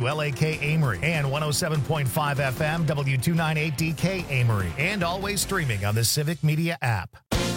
WLAK Amory and 107.5 FM W298DK Amory, and always streaming on the Civic Media app.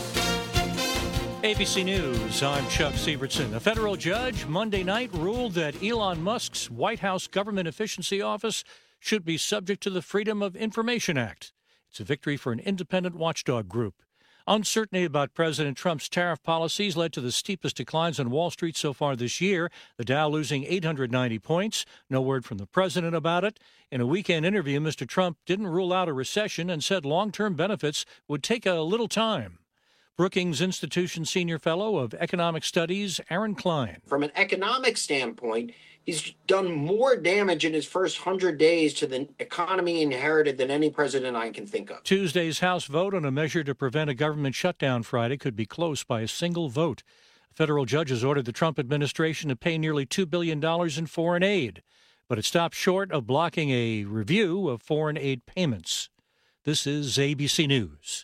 ABC News, I'm Chuck Sievertson. A federal judge Monday night ruled that Elon Musk's White House Government Efficiency Office should be subject to the Freedom of Information Act. It's a victory for an independent watchdog group. Uncertainty about President Trump's tariff policies led to the steepest declines on Wall Street so far this year, the Dow losing 890 points. No word from the president about it. In a weekend interview, Mr. Trump didn't rule out a recession and said long-term benefits would take a little time. Brookings Institution Senior Fellow of Economic Studies, Aaron Klein. From an economic standpoint, he's done more damage in his first 100 days to the economy inherited than any president I can think of. Tuesday's House vote on a measure to prevent a government shutdown Friday could be close by a single vote. A federal judge has ordered the Trump administration to pay nearly $2 billion in foreign aid, but it stopped short of blocking a review of foreign aid payments. This is ABC News.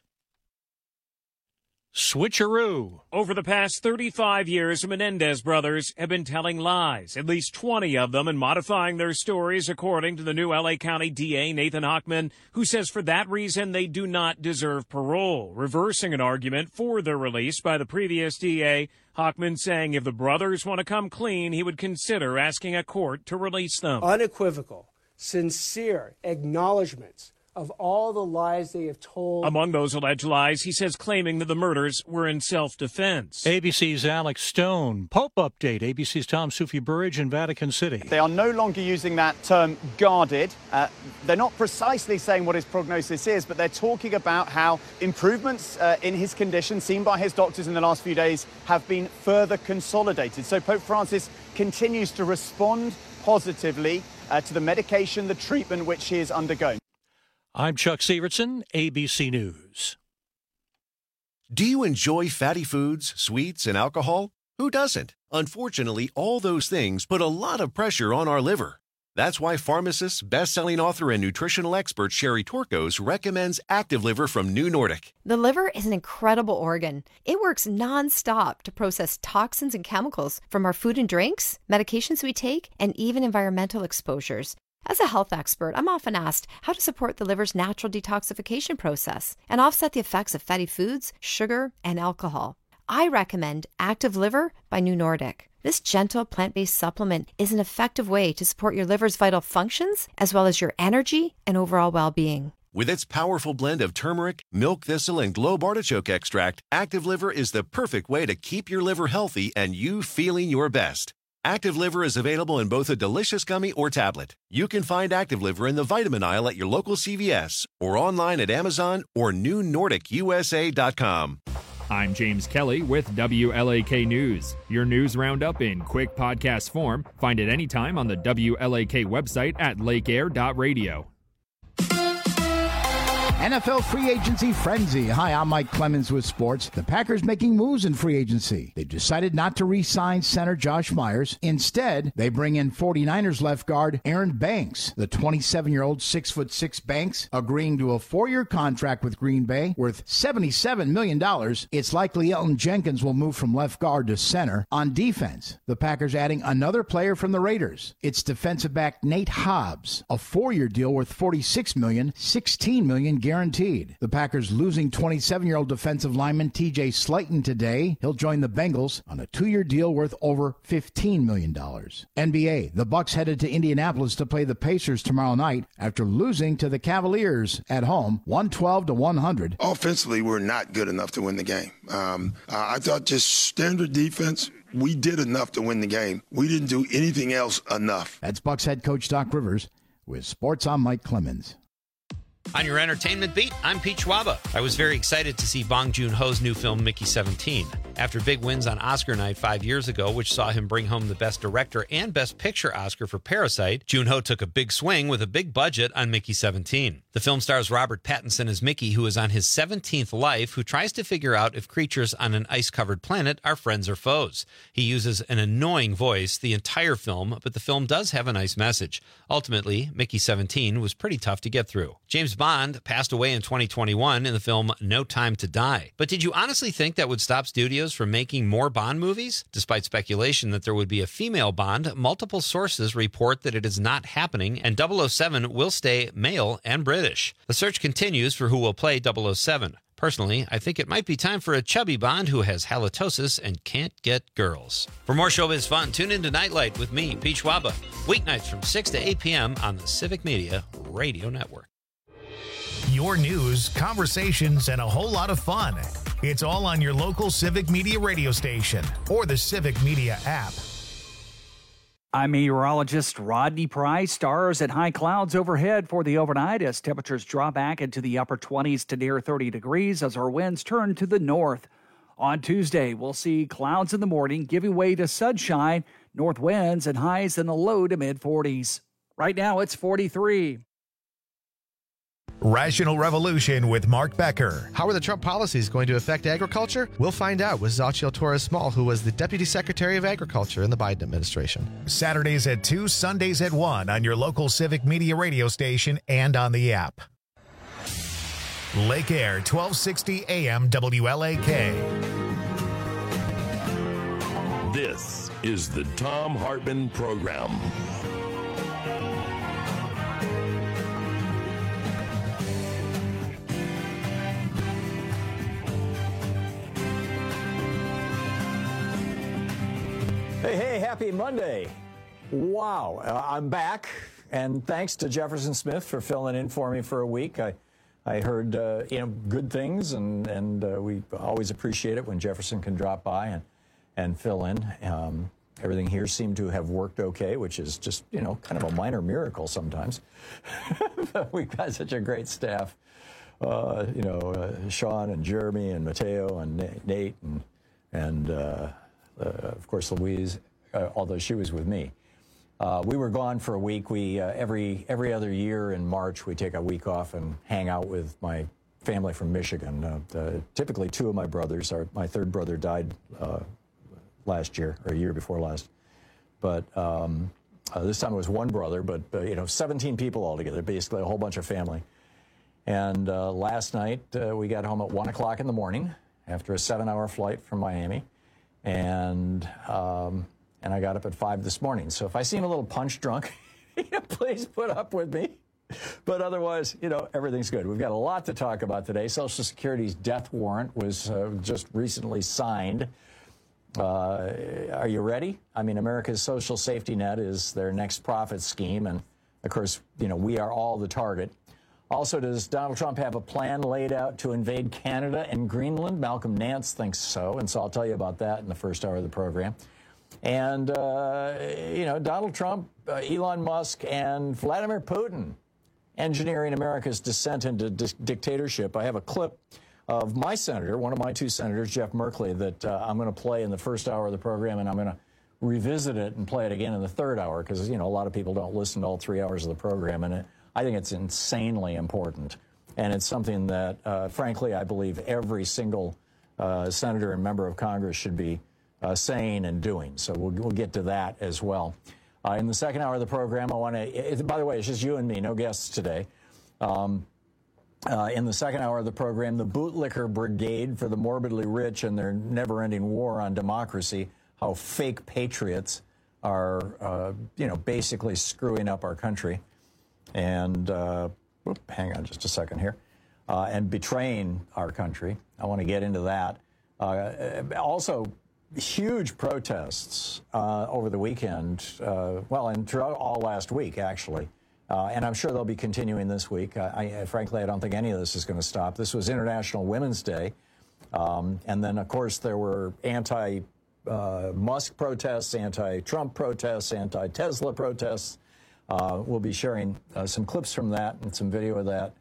Switcheroo. Over the past 35 years, the Menendez brothers have been telling lies, at least 20 of them, and modifying their stories, according to the new L.A. County DA, Nathan Hochman, who says for that reason they do not deserve parole, reversing an argument for their release by the previous DA. Hochman saying if the brothers want to come clean, he would consider asking a court to release them. Unequivocal, sincere acknowledgments of all the lies they have told. Among those alleged lies, he says claiming that the murders were in self-defense. ABC's Alex Stone. Pope update. ABC's Tom Sufi Burridge in Vatican City. They are no longer using that term guarded. They're not precisely saying what his prognosis is, but they're talking about how improvements in his condition seen by his doctors in the last few days have been further consolidated. So Pope Francis continues to respond positively to the medication, the treatment which he is undergoing. I'm Chuck Sievertson, ABC News. Do you enjoy fatty foods, sweets, and alcohol? Who doesn't? Unfortunately, all those things put a lot of pressure on our liver. That's why pharmacist, best-selling author, and nutritional expert Sherry Torkos recommends Active Liver from New Nordic. The liver is an incredible organ. It works nonstop to process toxins and chemicals from our food and drinks, medications we take, and even environmental exposures. As a health expert, I'm often asked how to support the liver's natural detoxification process and offset the effects of fatty foods, sugar, and alcohol. I recommend Active Liver by New Nordic. This gentle plant-based supplement is an effective way to support your liver's vital functions as well as your energy and overall well-being. With its powerful blend of turmeric, milk thistle, and globe artichoke extract, Active Liver is the perfect way to keep your liver healthy and you feeling your best. Active Liver is available in both a delicious gummy or tablet. You can find Active Liver in the vitamin aisle at your local CVS or online at Amazon or newnordicusa.com. I'm James Kelly with WLAK News. Your news roundup in quick podcast form. Find it anytime on the WLAK website at lakeair.radio. NFL free agency frenzy. Hi, I'm Mike Clemens with sports. The Packers making moves in free agency. They've decided not to re-sign center Josh Myers. Instead, they bring in 49ers left guard Aaron Banks. The 27-year-old 6'6" Banks agreeing to a 4-year contract with Green Bay worth $77 million. It's likely Elton Jenkins will move from left guard to center. On defense, the Packers adding another player from the Raiders. It's defensive back Nate Hobbs, a 4-year deal worth $46 million, $16 million guaranteed. The Packers losing 27-year-old defensive lineman TJ Slayton today. He'll join the Bengals on a 2-year deal worth over $15 million. NBA, the Bucks headed to Indianapolis to play the Pacers tomorrow night after losing to the Cavaliers at home 112-100. Offensively, we're not good enough to win the game. I thought just standard defense, we did enough to win the game. We didn't do anything else enough. That's Bucks head coach Doc Rivers. With sports, I'm Mike Clemens. On your entertainment beat, I'm Pete Schwaba. I was very excited to see Bong Joon-ho's new film, Mickey 17. After big wins on Oscar night 5 years ago, which saw him bring home the Best Director and Best Picture Oscar for Parasite, Joon-ho took a big swing with a big budget on Mickey 17. The film stars Robert Pattinson as Mickey, who is on his 17th life, who tries to figure out if creatures on an ice-covered planet are friends or foes. He uses an annoying voice the entire film, but the film does have a nice message. Ultimately, Mickey 17 was pretty tough to get through. James Bond passed away in 2021 in the film No Time to Die. But did you honestly think that would stop studios studios from making more Bond movies? Despite speculation that there would be a female Bond, multiple sources report that it is not happening, and 007 will stay male and British. The search continues for who will play 007. Personally, I think it might be time for a chubby Bond who has halitosis and can't get girls. For more showbiz fun, tune into Nightlight with me, Peach Waba, weeknights from 6 to 8 p.m. on the Civic Media Radio Network. Your news, conversations, and a whole lot of fun. It's all on your local Civic Media radio station or the Civic Media app. I'm meteorologist Rodney Price. Stars and high clouds overhead for the overnight as temperatures drop back into the upper 20s to near 30 degrees as our winds turn to the north. On Tuesday, we'll see clouds in the morning giving way to sunshine, north winds, and highs in the low to mid 40s. Right now, it's 43. Rational Revolution with Mark Becker. How are the Trump policies going to affect agriculture? We'll find out with Xochitl Torres-Small, who was the Deputy Secretary of Agriculture in the Biden administration. Saturdays at 2, Sundays at 1 on your local Civic Media radio station and on the app. Lake Air, 1260 AM WLAK. This is the Thom Hartmann Program. Hey, happy Monday. Wow, I'm back, and thanks to Jefferson Smith for filling in for me for a week. I heard good things, and we always appreciate it when Jefferson can drop by and fill in. Everything here seemed to have worked okay, which is just, kind of a minor miracle sometimes. We've got such a great staff. Sean and Jeremy and Mateo and Nate and of course, Louise, although she was with me. We were gone for a week. We every other year in March, we take a week off and hang out with my family from Michigan. Typically, two of my brothers. My third brother died last year, or a year before last. But this time it was one brother, but 17 people altogether, basically a whole bunch of family. And last night, we got home at 1 o'clock in the morning after a 7-hour flight from Miami. And I got up at 5 this morning. So if I seem a little punch drunk, please put up with me. But otherwise, everything's good. We've got a lot to talk about today. Social Security's death warrant was just recently signed. Are you ready? I mean, America's social safety net is their next profit scheme. And, of course, we are all the target. Also, does Donald Trump have a plan laid out to invade Canada and Greenland? Malcolm Nance thinks so, and so I'll tell you about that in the first hour of the program. And, Donald Trump, Elon Musk, and Vladimir Putin engineering America's descent into dictatorship. I have a clip of my senator, one of my two senators, Jeff Merkley, that I'm going to play in the first hour of the program, and I'm going to revisit it and play it again in the third hour because, a lot of people don't listen to all 3 hours of the program, and I think it's insanely important, and it's something that, frankly, I believe every single senator and member of Congress should be saying and doing. So we'll get to that as well. In the second hour of the program, I want to, by the way, it's just you and me, no guests today. In the second hour of the program, the bootlicker brigade for the morbidly rich and their never-ending war on democracy, how fake patriots are, basically screwing up our country. And, hang on just a second here, and betraying our country. I want to get into that. Also, huge protests over the weekend, and throughout all last week, actually. And I'm sure they'll be continuing this week. Frankly, I don't think any of this is going to stop. This was International Women's Day. And then, of course, there were anti-Musk protests, anti-Trump protests, anti-Tesla protests. We'll be sharing some clips from that and some video of that,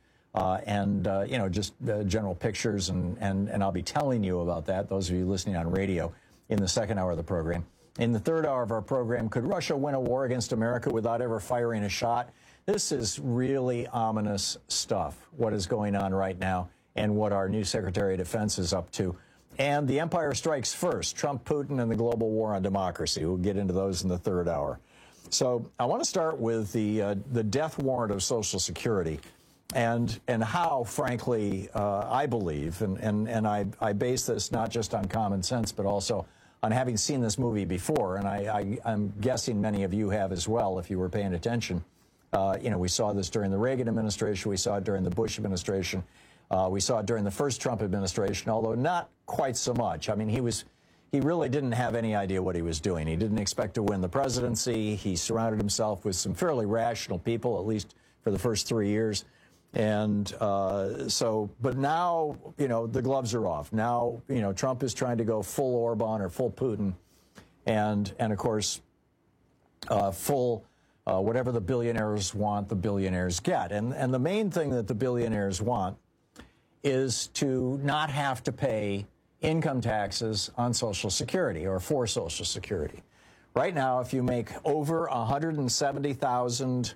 just general pictures, and I'll be telling you about that, those of you listening on radio, in the second hour of the program. In the third hour of our program, could Russia win a war against America without ever firing a shot? This is really ominous stuff, what is going on right now and what our new Secretary of Defense is up to. And the Empire Strikes First, Trump, Putin, and the global war on democracy. We'll get into those in the third hour. So I want to start with the death warrant of Social Security. And how, frankly, I believe, and I base this not just on common sense, but also on having seen this movie before, and I'm guessing many of you have as well, if you were paying attention. We saw this during the Reagan administration, we saw it during the Bush administration, we saw it during the first Trump administration, although not quite so much. I mean, he really didn't have any idea what he was doing. He didn't expect to win the presidency. He surrounded himself with some fairly rational people, at least for the first 3 years. And but now, the gloves are off. Now, Trump is trying to go full Orban or full Putin, and of course, full whatever the billionaires want, the billionaires get. And the main thing that the billionaires want is to not have to pay income taxes on Social Security or for Social Security. Right now, if you make over $170,100,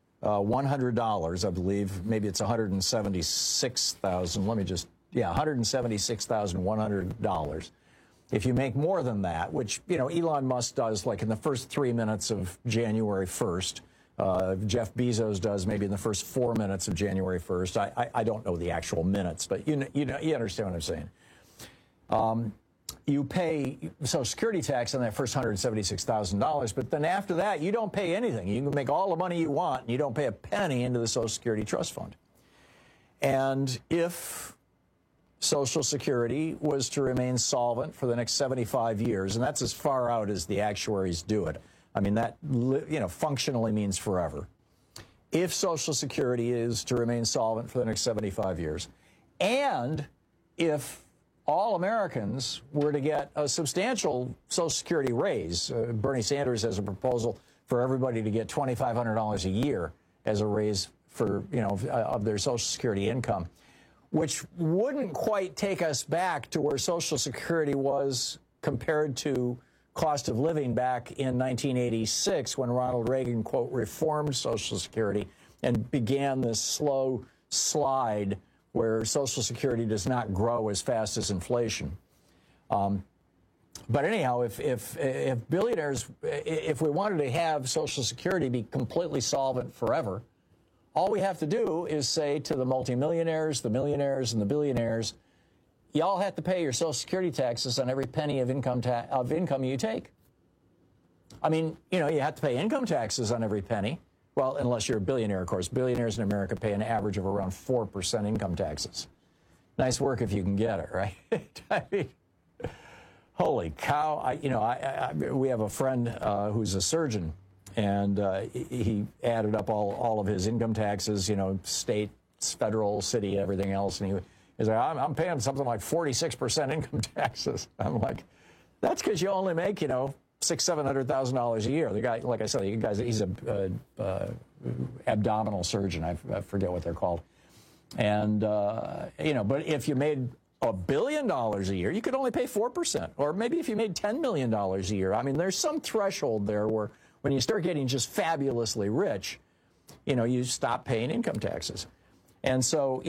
I believe, maybe it's $176,000. $176,100. If you make more than that, which, Elon Musk does like in the first 3 minutes of January 1st, Jeff Bezos does maybe in the first 4 minutes of January 1st. I don't know the actual minutes, but you understand what I'm saying. You pay Social Security tax on that first $176,000, but then after that, you don't pay anything. You can make all the money you want, and you don't pay a penny into the Social Security Trust Fund. And if Social Security was to remain solvent for the next 75 years, and that's as far out as the actuaries do it. I mean, that, functionally means forever. If Social Security is to remain solvent for the next 75 years, and if all Americans were to get a substantial Social Security raise. Bernie Sanders has a proposal for everybody to get $2,500 a year as a raise for, of their Social Security income, which wouldn't quite take us back to where Social Security was compared to cost of living back in 1986 when Ronald Reagan, quote, reformed Social Security and began this slow slide where Social Security does not grow as fast as inflation. But anyhow, if billionaires, if we wanted to have Social Security be completely solvent forever, all we have to do is say to the multimillionaires, the millionaires, and the billionaires, y'all have to pay your Social Security taxes on every penny of income you take. I mean, you have to pay income taxes on every penny. Well, unless you're a billionaire, of course. Billionaires in America pay an average of around 4% income taxes. Nice work if you can get it, right? I mean, holy cow. We have a friend who's a surgeon, and he added up all of his income taxes, state, federal, city, everything else, and he's like, I'm paying something like 46% income taxes. I'm like, that's because you only make, $600,000-$700,000 a year. The guy, like I said, he's a abdominal surgeon. I forget what they're called. And, but if you made $1 billion a year, you could only pay 4%. Or maybe if you made $10 million a year. I mean, there's some threshold there where when you start getting just fabulously rich, you stop paying income taxes. And so,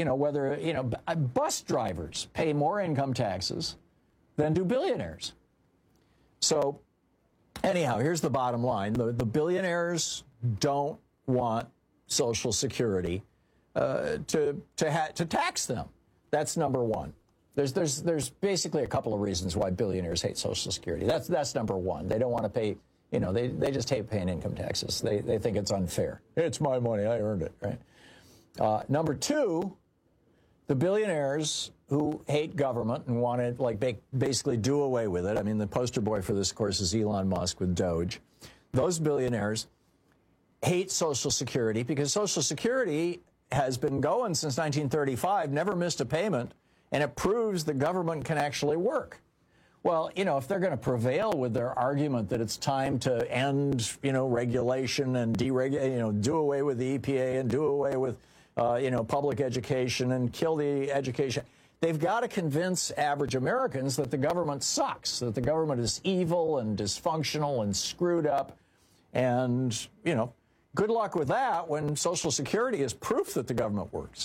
bus drivers pay more income taxes than do billionaires. So, anyhow, here's the bottom line. The billionaires don't want Social Security to tax them. That's number one. There's basically a couple of reasons why billionaires hate Social Security. That's number one. They don't want to pay, they just hate paying income taxes. They think it's unfair. It's my money. I earned it, right? Number two, the billionaires who hate government and want to basically do away with it. I mean, the poster boy for this, of course, is Elon Musk with Doge. Those billionaires hate Social Security because Social Security has been going since 1935, never missed a payment, and it proves the government can actually work. Well, if they're going to prevail with their argument that it's time to end, regulation and deregulate, do away with the EPA and do away with, public education and kill the education, they've got to convince average Americans that the government sucks, that the government is evil and dysfunctional and screwed up. And, good luck with that when Social Security is proof that the government works.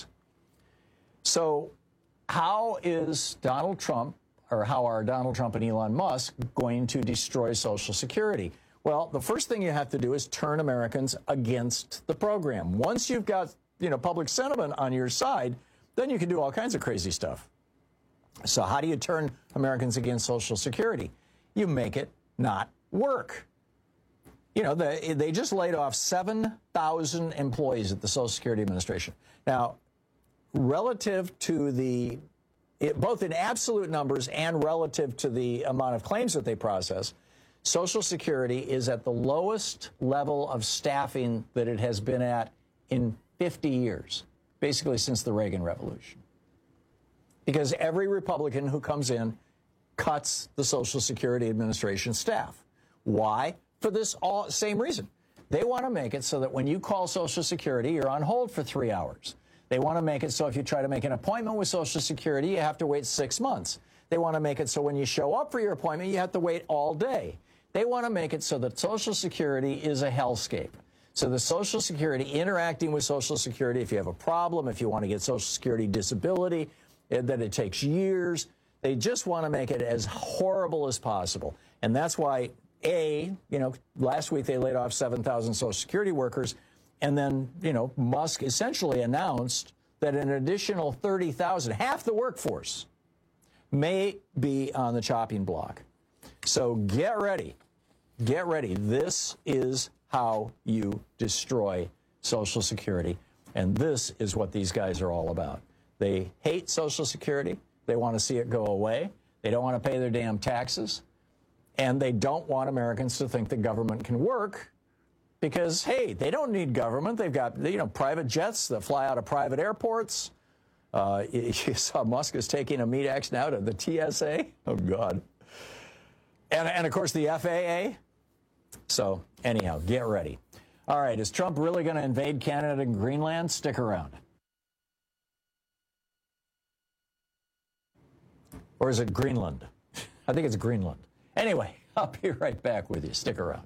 So how is Donald Trump, or how are Donald Trump and Elon Musk going to destroy Social Security? Well, the first thing you have to do is turn Americans against the program. Once you've got public sentiment on your side, then you can do all kinds of crazy stuff. So how do you turn Americans against Social Security? You make it not work. They just laid off 7,000 employees at the Social Security Administration. Now, relative to both in absolute numbers and relative to the amount of claims that they process, Social Security is at the lowest level of staffing that it has been at in 50 years, basically since the Reagan Revolution. Because every Republican who comes in cuts the Social Security Administration staff. Why? For this same reason. They want to make it so that when you call Social Security, you're on hold for 3 hours. They want to make it so if you try to make an appointment with Social Security, you have to wait 6 months. They want to make it so when you show up for your appointment, you have to wait all day. They want to make it so that Social Security is a hellscape. So the Social Security, interacting with Social Security, if you have a problem, if you want to get Social Security disability, that it takes years. They just want to make it as horrible as possible. And that's why, last week they laid off 7,000 Social Security workers. And then, Musk essentially announced that an additional 30,000, half the workforce, may be on the chopping block. So get ready. Get ready. This is how you destroy Social Security. And this is what these guys are all about. They hate Social Security. They want to see it go away. They don't want to pay their damn taxes. And they don't want Americans to think the government can work because, hey, they don't need government. They've got, private jets that fly out of private airports. You saw Musk is taking a meat axe now to the TSA. Oh, God. And of course, the FAA. So, anyhow, get ready. All right, is Trump really going to invade Canada and Greenland? Stick around. Or is it Greenland? I think it's Greenland. Anyway, I'll be right back with you. Stick around.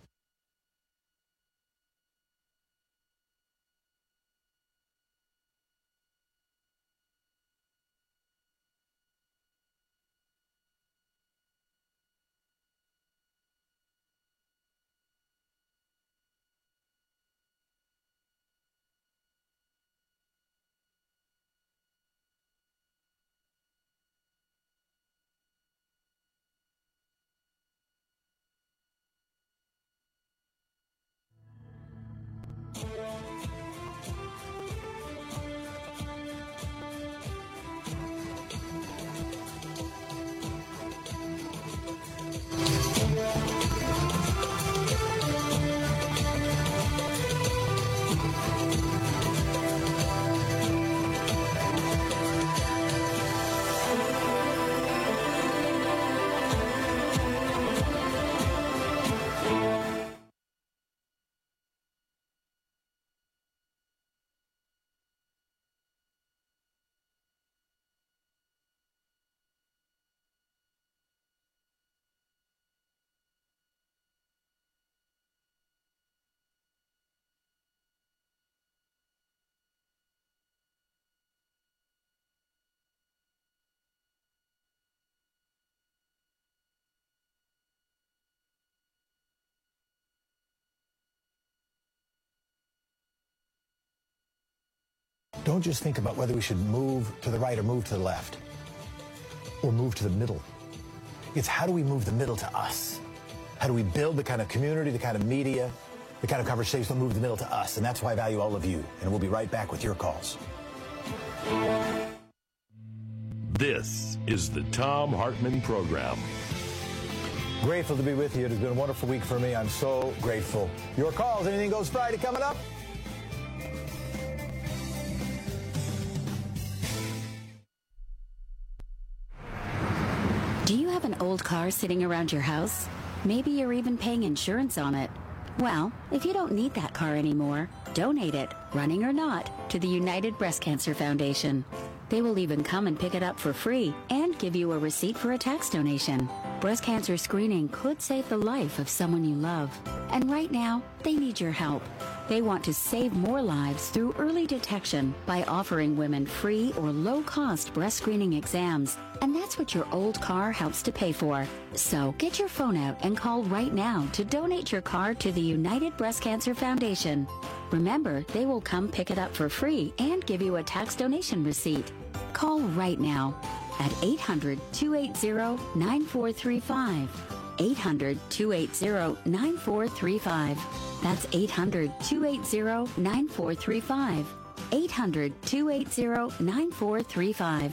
Don't just think about whether we should move to the right or move to the left or move to the middle. It's how do we move the middle to us? How do we build the kind of community, the kind of media, the kind of conversation that move the middle to us? And that's why I value all of you. And we'll be right back with your calls. This is the Thom Hartmann Program. Grateful to be with you. It has been a wonderful week for me. I'm so grateful. Your calls, Anything Goes Friday coming up. Do you have an old car sitting around your house? Maybe you're even paying insurance on it. Well, if you don't need that car anymore, donate it, running or not, to the United Breast Cancer Foundation. They will even come and pick it up for free and give you a receipt for a tax donation. Breast cancer screening could save the life of someone you love. And right now, they need your help. They want to save more lives through early detection by offering women free or low-cost breast screening exams. And that's what your old car helps to pay for. So get your phone out and call right now to donate your car to the United Breast Cancer Foundation. Remember, they will come pick it up for free and give you a tax donation receipt. Call right now at 800-280-9435. 800-280-9435. That's 800-280-9435. 800-280-9435.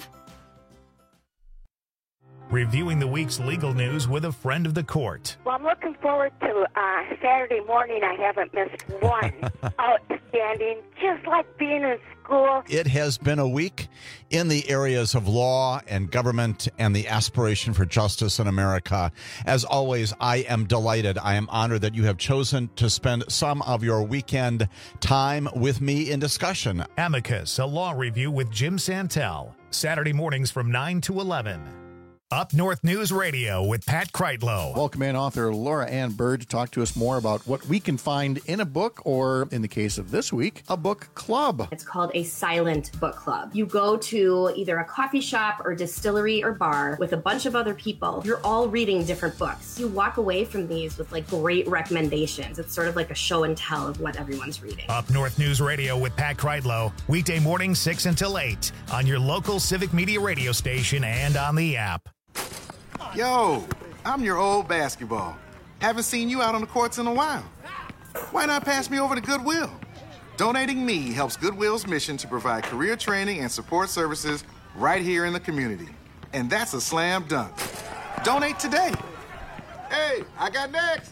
Reviewing the week's legal news with a friend of the court. Well, I'm looking forward to Saturday morning. I haven't missed one. Outstanding, just like being in school. It has been a week in the areas of law and government and the aspiration for justice in America. As always, I am delighted. I am honored that you have chosen to spend some of your weekend time with me in discussion. Amicus, a law review with Jim Santel. Saturday mornings from 9 to 11. Up North News Radio with Pat Kreitlow. Welcome in author Laura Ann Bird to talk to us more about what we can find in a book, or in the case of this week, a book club. It's called a silent book club. You go to either a coffee shop or distillery or bar with a bunch of other people. You're all reading different books. You walk away from these with like great recommendations. It's sort of like a show and tell of what everyone's reading. Up North News Radio with Pat Kreitlow. Weekday mornings 6 until 8 on your local Civic Media radio station and on the app. Yo, I'm your old basketball. Haven't seen you out on the courts in a while. Why not pass me over to Goodwill? Donating me helps Goodwill's mission to provide career training and support services right here in the community. And that's a slam dunk. Donate today. Hey, I got next.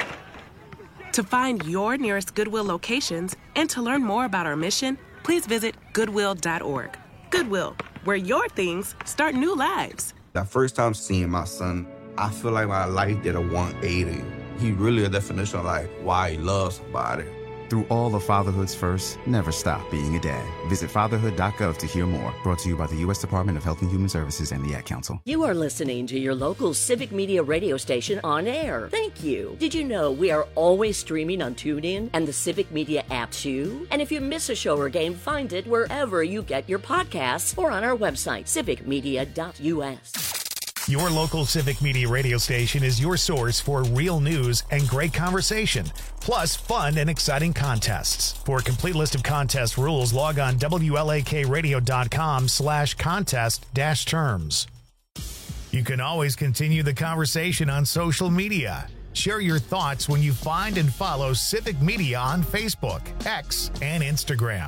To find your nearest Goodwill locations and to learn more about our mission, please visit Goodwill.org. Goodwill, where your things start new lives. The first time seeing my son, I feel like my life did a 180. He really a definition of like why he loves somebody. Through all of fatherhood's first, never stop being a dad. Visit fatherhood.gov to hear more. Brought to you by the U.S. Department of Health and Human Services and the Ad Council. You are listening to your local Civic Media radio station on air. Thank you. Did you know we are always streaming on TuneIn and the Civic Media app too? And if you miss a show or game, find it wherever you get your podcasts or on our website, civicmedia.us. Your local Civic Media radio station is your source for real news and great conversation, plus fun and exciting contests. For a complete list of contest rules, log on WLAKradio.com/contest-terms. You can always continue the conversation on social media. Share your thoughts when you find and follow Civic Media on Facebook, X, and Instagram.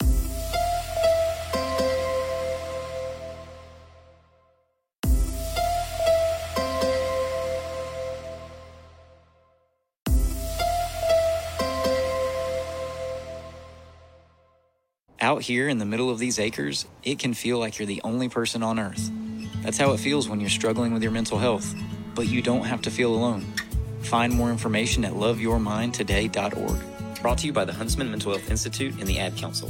Out here in the middle of these acres, it can feel like you're the only person on Earth. That's how it feels when you're struggling with your mental health. But you don't have to feel alone. Find more information at loveyourmindtoday.org. Brought to you by the Huntsman Mental Health Institute and the Ad Council.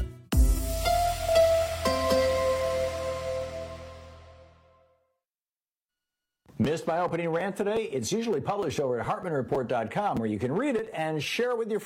Missed my opening rant today? It's usually published over at HartmanReport.com, where you can read it and share it with your friends.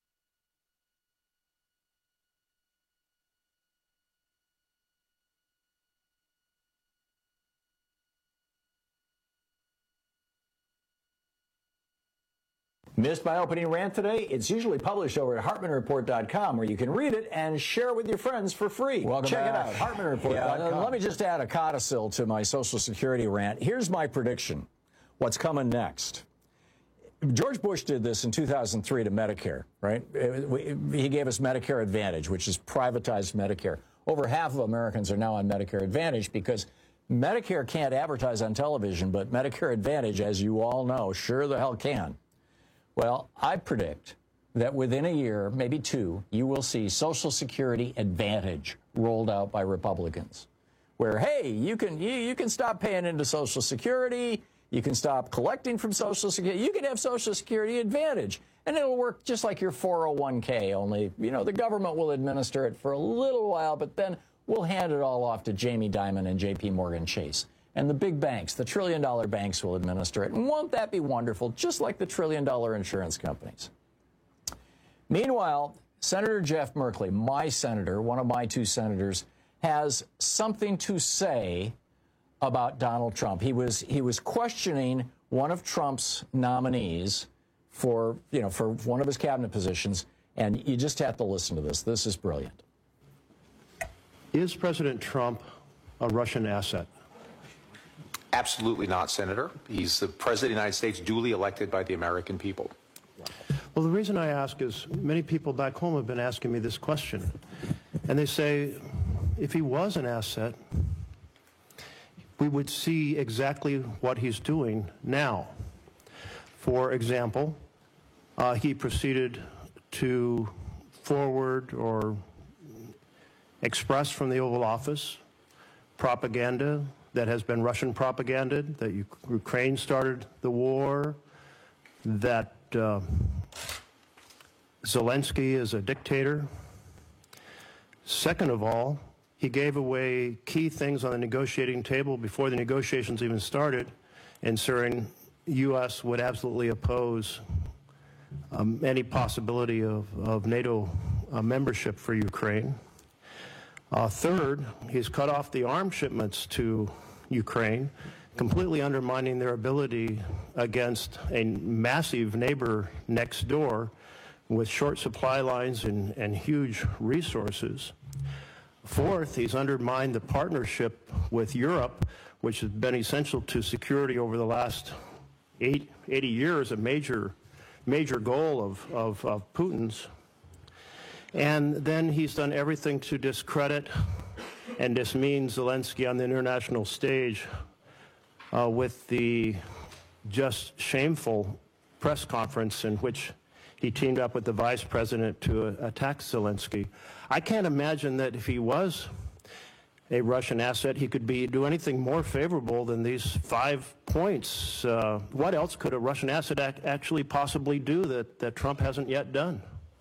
Missed my opening rant today? It's usually published over at HartmanReport.com, where you can read it and share it with your friends for free. Welcome Check back. it out, HartmanReport.com. Let me just add a codicil to my Social Security rant. Here's my prediction. What's coming next? George Bush did this in 2003 to Medicare, right? He gave us Medicare Advantage, which is privatized Medicare. Over half of Americans are now on Medicare Advantage because Medicare can't advertise on television, but Medicare Advantage, as you all know, sure the hell can. Well, I predict that within a year, maybe two, you will see Social Security Advantage rolled out by Republicans, where, hey, you can stop paying into Social Security, you can stop collecting from Social Security, you can have Social Security Advantage, and it'll work just like your 401k, only, the government will administer it for a little while, but then we'll hand it all off to Jamie Dimon and J.P. Morgan Chase. And the big banks, the trillion-dollar banks, will administer it. And won't that be wonderful, just like the trillion-dollar insurance companies? Meanwhile, Senator Jeff Merkley, my senator, one of my two senators, has something to say about Donald Trump. He was questioning one of Trump's nominees for one of his cabinet positions, and you just have to listen to this. This is brilliant. Is President Trump a Russian asset? Absolutely not, Senator. He's the President of the United States, duly elected by the American people. Well, the reason I ask is many people back home have been asking me this question. And they say, if he was an asset, we would see exactly what he's doing now. For example, he proceeded to forward or express from the Oval Office propaganda that has been Russian propaganda, that Ukraine started the war, that Zelensky is a dictator. Second of all, he gave away key things on the negotiating table before the negotiations even started, ensuring U.S. would absolutely oppose any possibility of NATO membership for Ukraine. Third, he's cut off the arms shipments to Ukraine, completely undermining their ability against a massive neighbor next door with short supply lines and huge resources. Fourth, he's undermined the partnership with Europe, which has been essential to security over the last 80 years, a major goal of Putin's. And then he's done everything to discredit and dismean Zelensky on the international stage with the just shameful press conference in which he teamed up with the vice president to attack Zelensky. I can't imagine that if he was a Russian asset, he could do anything more favorable than these 5 points. What else could a Russian asset actually possibly do that Trump hasn't yet done?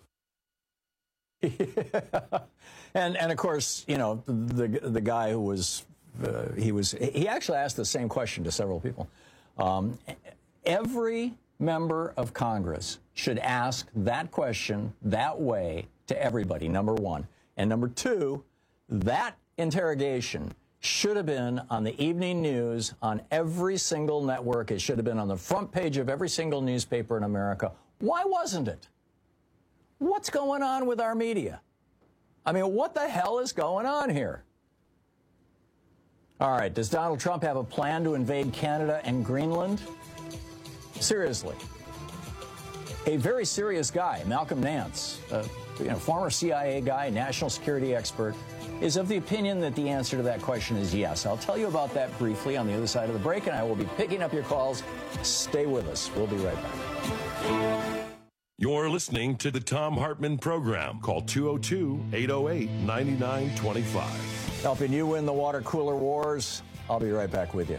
And of course, you know, the guy who was he actually asked the same question to several people. Every member of Congress should ask that question that way to everybody, number one. And number two, that interrogation should have been on the evening news on every single network. It should have been on the front page of every single newspaper in America. Why wasn't it? What's going on with our media? I mean, what the hell is going on here? All right, does Donald Trump have a plan to invade Canada and Greenland? Seriously. A very serious guy, Malcolm Nance, former CIA guy, national security expert, is of the opinion that the answer to that question is yes. I'll tell you about that briefly on the other side of the break, and I will be picking up your calls. Stay with us. We'll be right back. You're listening to the Thom Hartmann Program. Call 202-808-9925. Helping you win the water cooler wars. I'll be right back with you.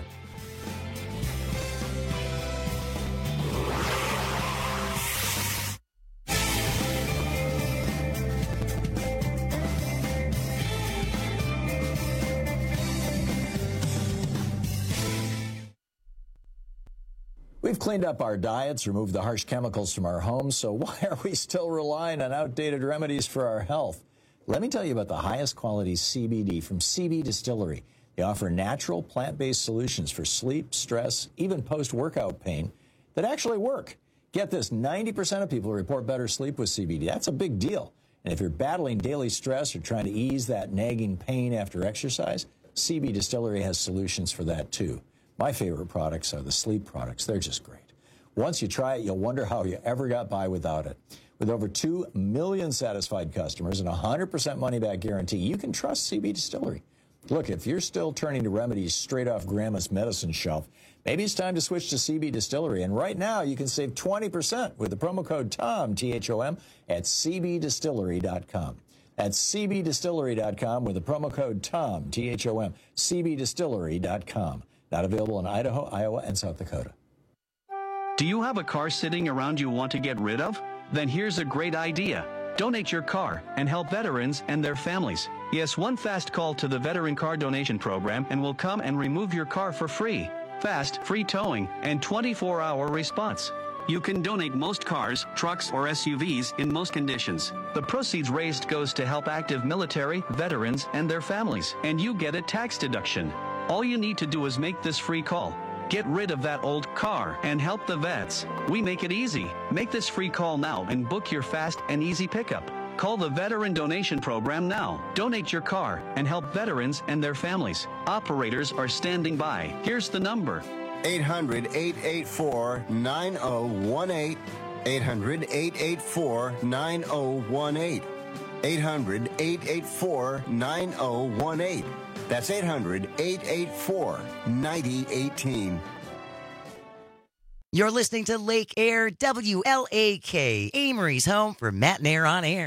We've cleaned up our diets, removed the harsh chemicals from our homes, so why are we still relying on outdated remedies for our health? Let me tell you about the highest quality CBD from CB Distillery. They offer natural, plant-based solutions for sleep, stress, even post-workout pain that actually work. Get this, 90% of people report better sleep with CBD. That's a big deal. And if you're battling daily stress or trying to ease that nagging pain after exercise, CB Distillery has solutions for that too. My favorite products are the sleep products. They're just great. Once you try it, you'll wonder how you ever got by without it. With over 2 million satisfied customers and a 100% money-back guarantee, you can trust CB Distillery. Look, if you're still turning to remedies straight off Grandma's medicine shelf, maybe it's time to switch to CB Distillery. And right now, you can save 20% with the promo code TOM, T-H-O-M, at cbdistillery.com. That's cbdistillery.com with the promo code TOM, T-H-O-M, cbdistillery.com. Not available in Idaho, Iowa, and South Dakota. Do you have a car sitting around you want to get rid of? Then here's a great idea. Donate your car and help veterans and their families. Yes, one fast call to the Veteran Car Donation Program and we'll come and remove your car for free. Fast, free towing, and 24-hour response. You can donate most cars, trucks, or SUVs in most conditions. The proceeds raised goes to help active military, veterans, and their families, and you get a tax deduction. All you need to do is make this free call. Get rid of that old car and help the vets. We make it easy. Make this free call now and book your fast and easy pickup. Call the Veteran Donation Program now. Donate your car and help veterans and their families. Operators are standing by. Here's the number. 800-884-9018. 800-884-9018. 800-884-9018. That's 800-884-9018. You're listening to Lake Air WLAK, Amory's home for Matt and Air on Air.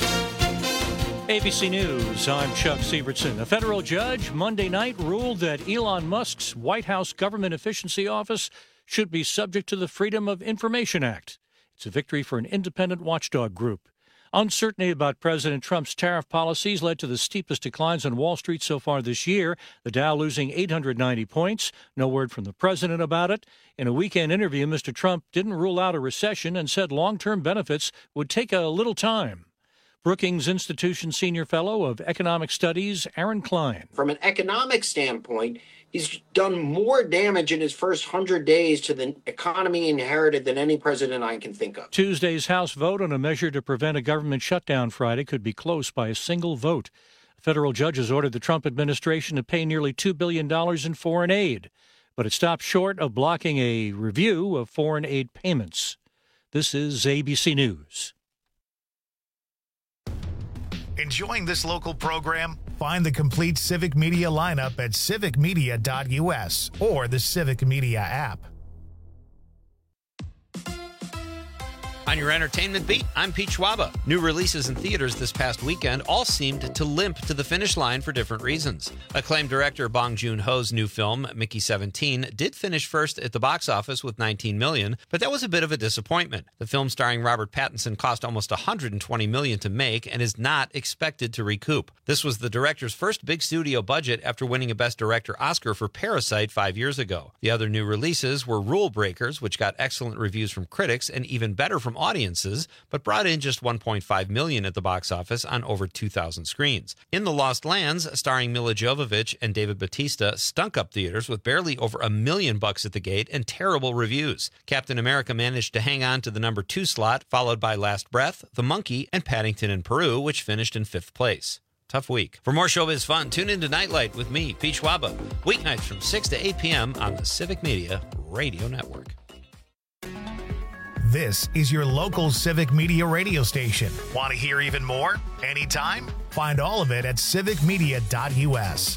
ABC News, I'm Chuck Sievertson. A federal judge Monday night ruled that Elon Musk's White House Government Efficiency Office should be subject to the Freedom of Information Act. It's a victory for an independent watchdog group. Uncertainty about President Trump's tariff policies led to the steepest declines on Wall Street so far this year, the Dow losing 890 points. No word from the president about it. In a weekend interview, Mr. Trump didn't rule out a recession and said long-term benefits would take a little time. Brookings Institution Senior Fellow of Economic Studies, Aaron Klein. From an economic standpoint, he's done more damage in his first 100 days to the economy inherited than any president I can think of. Tuesday's House vote on a measure to prevent a government shutdown Friday could be close by a single vote. Federal judges ordered the Trump administration to pay nearly $2 billion in foreign aid, but it stopped short of blocking a review of foreign aid payments. This is ABC News. Enjoying this local program? Find the complete Civic Media lineup at civicmedia.us or the Civic Media app. On your entertainment beat, I'm Pete Schwaba. New releases in theaters this past weekend all seemed to limp to the finish line for different reasons. Acclaimed director Bong Joon-ho's new film, Mickey 17, did finish first at the box office with $19 million, but that was a bit of a disappointment. The film starring Robert Pattinson cost almost $120 million to make and is not expected to recoup. This was the director's first big studio budget after winning a Best Director Oscar for Parasite 5 years ago. The other new releases were Rule Breakers, which got excellent reviews from critics and even better from audiences, but brought in just $1.5 million at the box office on over 2,000 screens. In the Lost Lands, starring Mila Jovovich and David Bautista, stunk up theaters with barely over $1 million at the gate and terrible reviews. Captain America managed to hang on to the number 2 slot, followed by Last Breath, The Monkey, and Paddington in Peru, which finished in 5th place. Tough week. For more showbiz fun, tune in to Nightlight with me, Pete Schwaba, weeknights from 6 to 8 p.m. on the Civic Media Radio Network. This is your local Civic Media radio station. Want to hear even more? Anytime? Find all of it at civicmedia.us.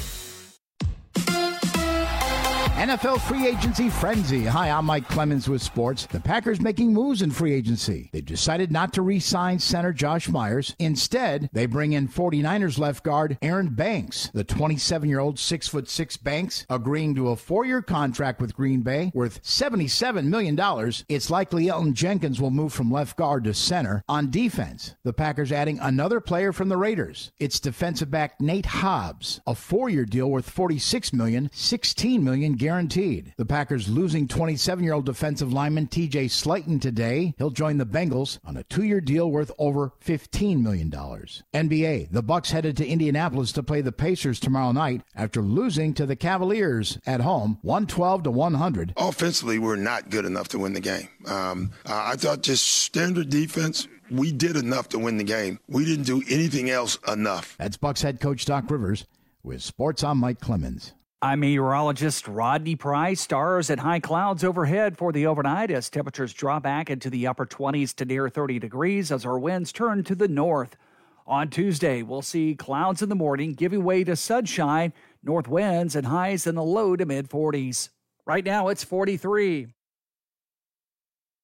NFL free agency frenzy. Hi, I'm Mike Clemens with sports. The Packers making moves in free agency. They've decided not to re-sign center Josh Myers. Instead, they bring in 49ers left guard Aaron Banks. The 27-year-old 6'6" Banks agreeing to a 4-year contract with Green Bay worth $77 million. It's likely Elton Jenkins will move from left guard to center. On defense, the Packers adding another player from the Raiders. It's defensive back Nate Hobbs, a 4-year deal worth $46 million, $16 million guaranteed. The Packers losing 27-year-old defensive lineman TJ Slayton today. He'll join the Bengals on a 2-year deal worth over $15 million. NBA, the Bucks headed to Indianapolis to play the Pacers tomorrow night after losing to the Cavaliers at home, 112-100. Offensively, we're not good enough to win the game. I thought just standard defense, we did enough to win the game. We didn't do anything else enough. That's Bucks head coach Doc Rivers. With sports, I'm Mike Clemens. I'm meteorologist Rodney Price. Stars and high clouds overhead for the overnight as temperatures drop back into the upper 20s to near 30 degrees as our winds turn to the north. On Tuesday, we'll see clouds in the morning giving way to sunshine, north winds, and highs in the low to mid 40s. Right now, it's 43.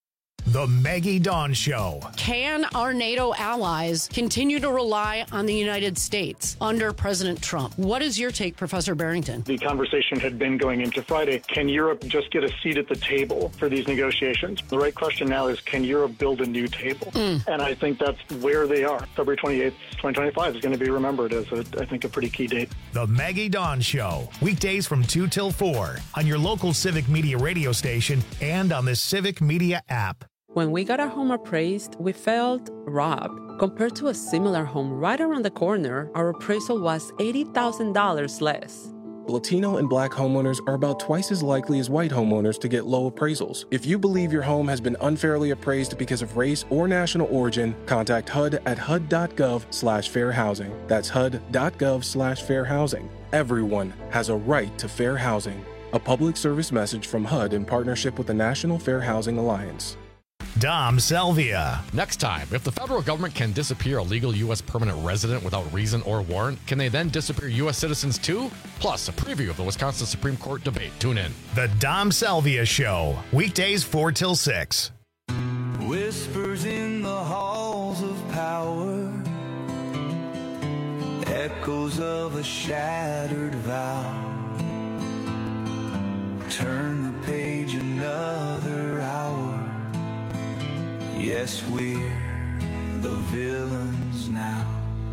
The Maggie Dawn Show. Can our NATO allies continue to rely on the United States under President Trump? What is your take, Professor Barrington? The conversation had been going into Friday. Can Europe just get a seat at the table for these negotiations? The right question now is, can Europe build a new table? And I think that's where they are. February 28th, 2025 is going to be remembered as, I think, a pretty key date. The Maggie Dawn Show. Weekdays from 2 till 4 on your local Civic Media radio station and on the Civic Media app. When we got our home appraised, we felt robbed. Compared to a similar home right around the corner, our appraisal was $80,000 less. Latino and Black homeowners are about twice as likely as white homeowners to get low appraisals. If you believe your home has been unfairly appraised because of race or national origin, contact HUD at HUD.gov/fair housing. That's HUD.gov/fair housing. Everyone has a right to fair housing. A public service message from HUD in partnership with the National Fair Housing Alliance. Dom Salvia. Next time, if the federal government can disappear a legal U.S. permanent resident without reason or warrant, can they then disappear U.S. citizens too? Plus, a preview of the Wisconsin Supreme Court debate. Tune in. The Dom Salvia Show. Weekdays 4 till 6. Whispers in the halls of power, echoes of a shattered vow. Turn the page another hour. Yes, we're the villains now.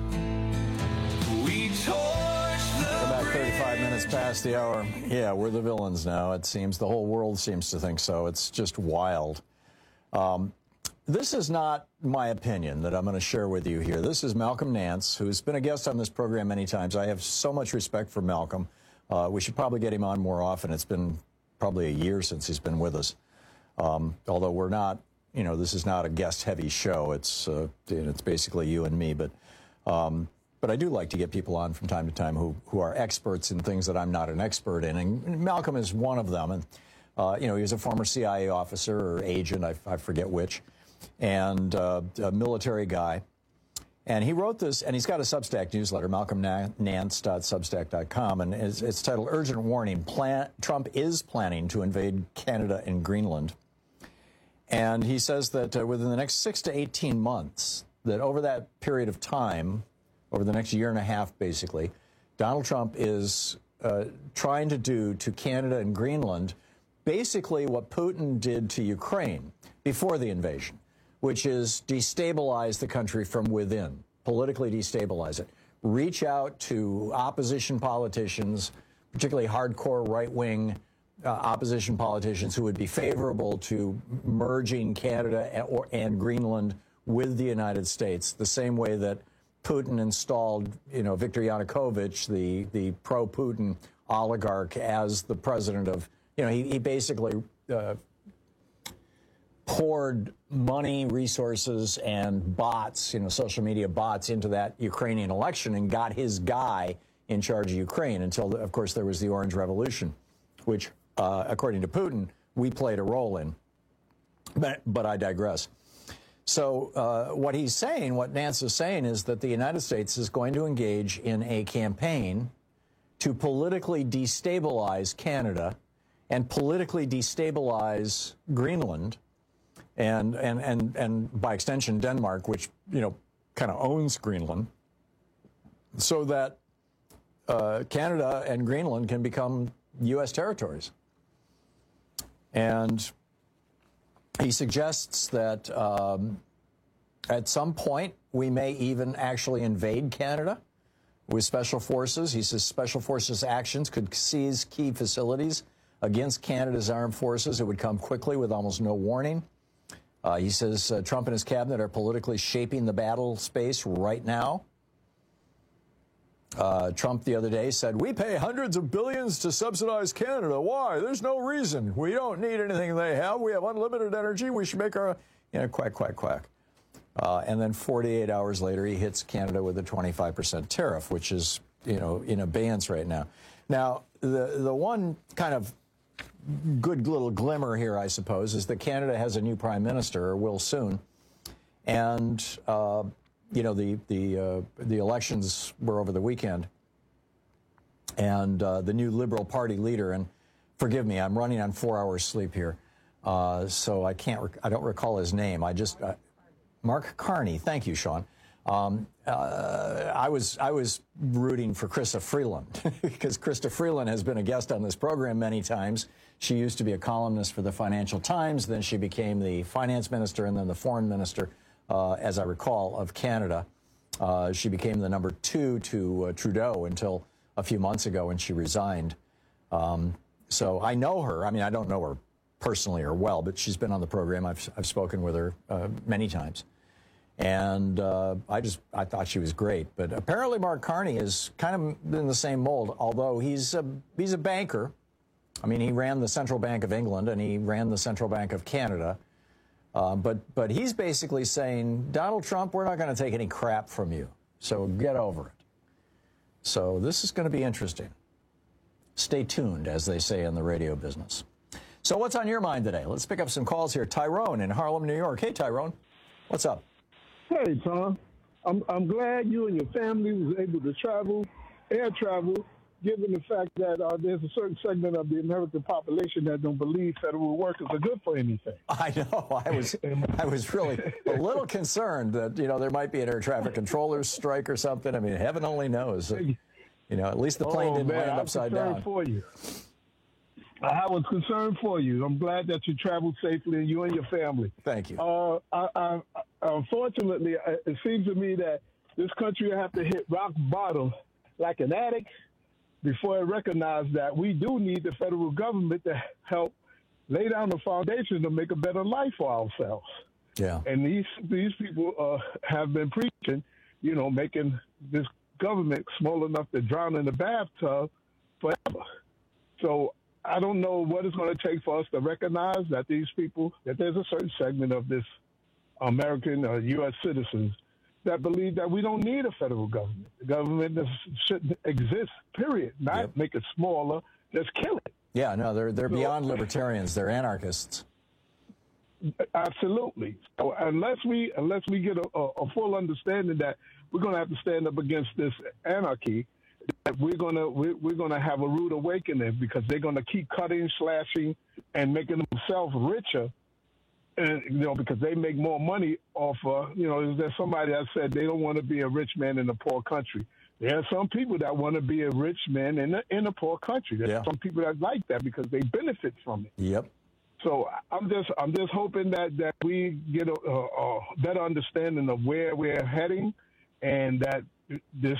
We torch the About 35 minutes past the hour. Yeah, we're the villains now, it seems. The whole world seems to think so. It's just wild. This is not my opinion that I'm going to share with you here. This is Malcolm Nance, who's been a guest on this program many times. I have so much respect for Malcolm. We should probably get him on more often. It's been probably a year since he's been with us. Although we're not, this is not a guest-heavy show. It's basically you and me. But I do like to get people on from time to time who are experts in things that I'm not an expert in. And Malcolm is one of them. And he was a former CIA officer or agent, I forget which, and a military guy. And he wrote this, and he's got a Substack newsletter, malcolmnance.substack.com, and it's titled Urgent Warning, Trump is planning to invade Canada and Greenland. And he says that within the next 6 to 18 months, that over that period of time, over the next year and a half, basically, Donald Trump is trying to do to Canada and Greenland basically what Putin did to Ukraine before the invasion, which is destabilize the country from within, politically destabilize it, reach out to opposition politicians, particularly hardcore right-wing opposition politicians who would be favorable to merging Canada and Greenland with the United States, the same way that Putin installed, Viktor Yanukovych, the pro-Putin oligarch, as the president of, he basically poured money, resources, and bots, social media bots, into that Ukrainian election and got his guy in charge of Ukraine until, of course, there was the Orange Revolution, which, according to Putin, we played a role in. But I digress. So what he's saying, what Nance is saying, is that the United States is going to engage in a campaign to politically destabilize Canada and politically destabilize Greenland and by extension Denmark, which, kind of owns Greenland, so that Canada and Greenland can become U.S. territories. And he suggests that at some point we may even actually invade Canada with special forces. He says special forces actions could seize key facilities against Canada's armed forces. It would come quickly with almost no warning. He says Trump and his cabinet are politically shaping the battle space right now. Trump the other day said, we pay hundreds of billions to subsidize Canada. Why? There's no reason. We don't need anything they have. We have unlimited energy. We should make our, quack, quack, quack. And then 48 hours later, he hits Canada with a 25% tariff, which is, in abeyance right now. Now, the one kind of good little glimmer here, I suppose, is that Canada has a new prime minister, or will soon. And, the elections were over the weekend. And the new Liberal Party leader, and forgive me, I'm running on 4 hours sleep here. So I don't recall his name. Mark Carney. Thank you, Sean. I was rooting for Chrystia Freeland because Chrystia Freeland has been a guest on this program many times. She used to be a columnist for the Financial Times. Then she became the finance minister and then the foreign minister, as I recall, of Canada. She became the number 2 to Trudeau until a few months ago when she resigned. So I know her. I mean, I don't know her personally or well, but she's been on the program. I've spoken with her many times. And I thought she was great. But apparently Mark Carney is kind of in the same mold, although he's a banker. I mean, he ran the Central Bank of England and he ran the Central Bank of Canada. But he's basically saying, Donald Trump, we're not going to take any crap from you. So get over it. So this is going to be interesting. Stay tuned, as they say in the radio business. So what's on your mind today? Let's pick up some calls here. Tyrone in Harlem, New York. Hey, Tyrone. What's up? Hey, Tom. I'm glad you and your family was able to air travel, given the fact that there's a certain segment of the American population that don't believe federal workers are good for anything. I know. I was really a little concerned that, there might be an air traffic controllers strike or something. I mean, heaven only knows. At least the plane didn't land upside down. For you. I was concerned for you. I'm glad that you traveled safely, you and your family. Thank you. Unfortunately, it seems to me that this country will have to hit rock bottom like an addict before it recognizes that we do need the federal government to help lay down the foundation to make a better life for ourselves. Yeah. And these people have been preaching, making this government small enough to drown in the bathtub forever. So I don't know what it's going to take for us to recognize that that there's a certain segment of this American or U.S. citizens that believe that we don't need a federal government. The government shouldn't exist, period. Not make it smaller, just kill it. Yeah, no, they're beyond libertarians. They're anarchists. Absolutely. So unless we get a full understanding that we're going to have to stand up against this anarchy, that we're gonna have a rude awakening because they're going to keep cutting, slashing, and making themselves richer. And, because they make more money off, there's somebody that said they don't want to be a rich man in a poor country. There are some people that want to be a rich man in a poor country. There's some people that like that because they benefit from it. Yep. So I'm just hoping that we get a better understanding of where we're heading, and that this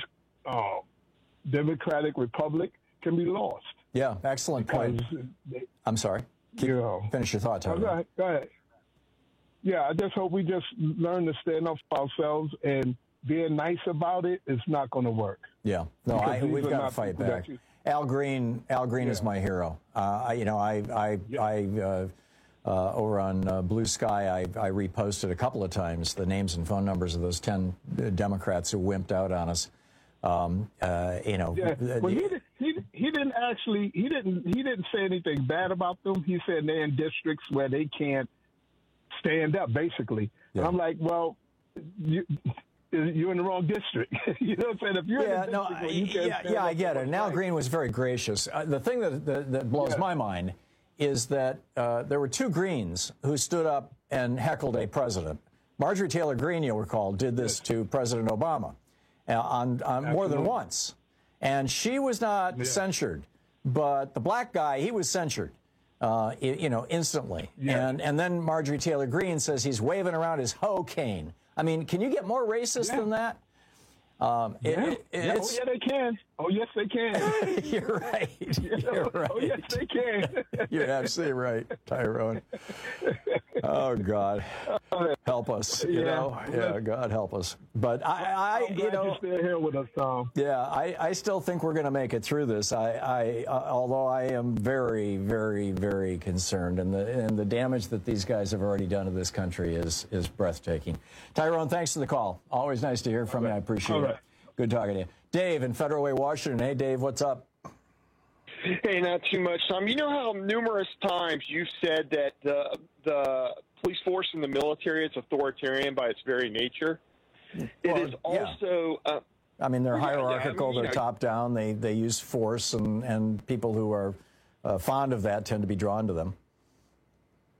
democratic republic can be lost. Yeah, excellent point. I'm sorry. Finish your thought, Tyler. Go ahead. Yeah, I just hope we just learn to stand up for ourselves, and being nice about it is not going to work. Yeah, no, we've got to fight back. Al Green is my hero. Over on Blue Sky, I reposted a couple of times the names and phone numbers of those 10 Democrats who wimped out on us. Well, he didn't say anything bad about them. He said they're in districts where they can't stand up, basically. Yeah. And I'm like, well, you're in the wrong district. You know what I'm saying? If you're in a district where you can't stand up, I get it. And Al Green was very gracious. The thing that blows my mind is that there were 2 Greens who stood up and heckled a president. Marjorie Taylor Greene, you'll recall, did this to President Obama on more than once. And she was not censured. But the black guy, he was censured, instantly. Yeah. And then Marjorie Taylor Greene says he's waving around his hoe cane. I mean, can you get more racist than that? Oh, yeah, they can. Oh, yes, they can. You're right. You're right. Oh, yes, they can. You're absolutely right, Tyrone. Oh, God. Help us, Yeah, God help us. But I'm glad you're still here with us, Tom. Yeah, I still think we're going to make it through this. Although I am very, very, very concerned, and the damage that these guys have already done to this country is breathtaking. Tyrone, thanks for the call. Always nice to hear from you. I appreciate it. Good talking to you. Dave in Federal Way, Washington. Hey, Dave, what's up? Hey, not too much, Tom. You know how numerous times you've said that the police force in the military is authoritarian by its very nature? It is also... they're hierarchical. They're top-down. They use force, and people who are fond of that tend to be drawn to them.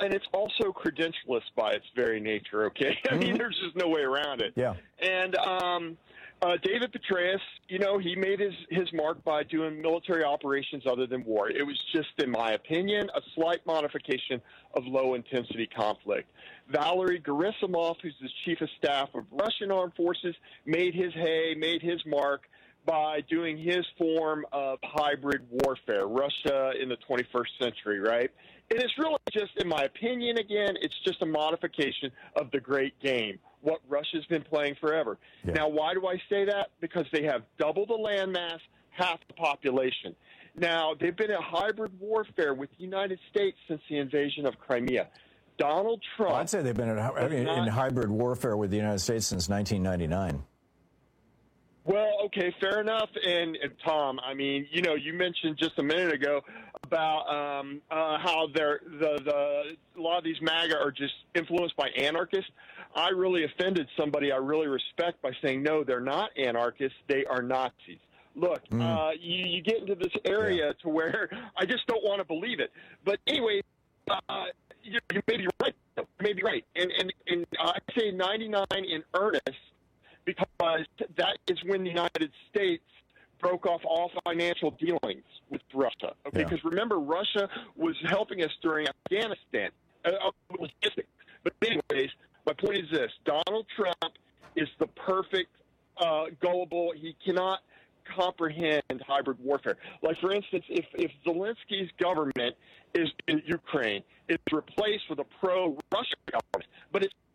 and it's also credentialist by its very nature, okay? I mean, there's just no way around it. Yeah. And David Petraeus, he made his mark by doing military operations other than war. It was just, in my opinion, a slight modification of low-intensity conflict. Valery Gerasimov, who's the chief of staff of Russian armed forces, made his mark by doing his form of hybrid warfare, Russia in the 21st century, right? And it's really just, in my opinion, again, it's just a modification of the great game, what Russia's been playing forever. Yeah. Now, why do I say that? Because they have double the landmass, half the population. Now, they've been in hybrid warfare with the United States since the invasion of Crimea. Donald Trump... Well, I'd say they've been in hybrid warfare with the United States since 1999. Well, okay, fair enough. And Tom, I mean, you mentioned just a minute ago about how a lot of these MAGA are just influenced by anarchists. I really offended somebody I really respect by saying, no, they're not anarchists. They are Nazis. Look, you get into this area to where I just don't want to believe it. But anyway, you may be right. You may be right. And I say 99 in earnest, because that is when the United States broke off all financial dealings with Russia. Okay, because remember, Russia was helping us during Afghanistan. Logistics. But anyways, my point is this. Donald Trump is the perfect gullible. He cannot comprehend hybrid warfare. Like, for instance, if Zelensky's government is in Ukraine, it's replaced with a pro-Russia government. But it's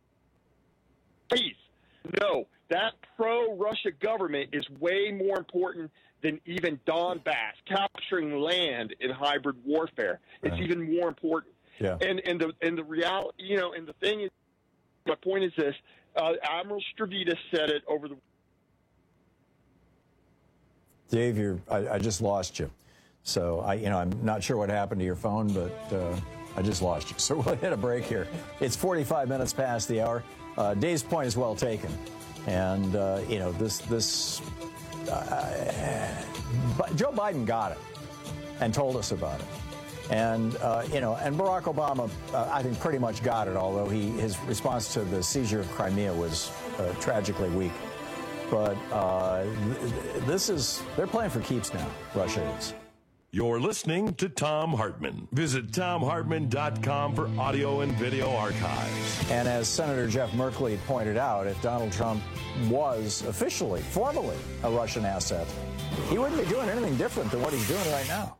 no, that pro-Russia government is way more important than even Donbass, capturing land in hybrid warfare. It's even more important. Yeah. And the reality, and the thing is, my point is this: Admiral Stavridis said it over the. Dave, I just lost you. So I'm not sure what happened to your phone, but I just lost you. So we'll hit a break here. It's 45 minutes past the hour. Dave's point is well taken, and Joe Biden got it and told us about it, and and Barack Obama, I think, pretty much got it. Although his response to the seizure of Crimea was tragically weak, but they're playing for keeps now. Russia is. You're listening to Thom Hartmann. Visit ThomHartmann.com for audio and video archives. And as Senator Jeff Merkley pointed out, if Donald Trump was formally a Russian asset, he wouldn't be doing anything different than what he's doing right now.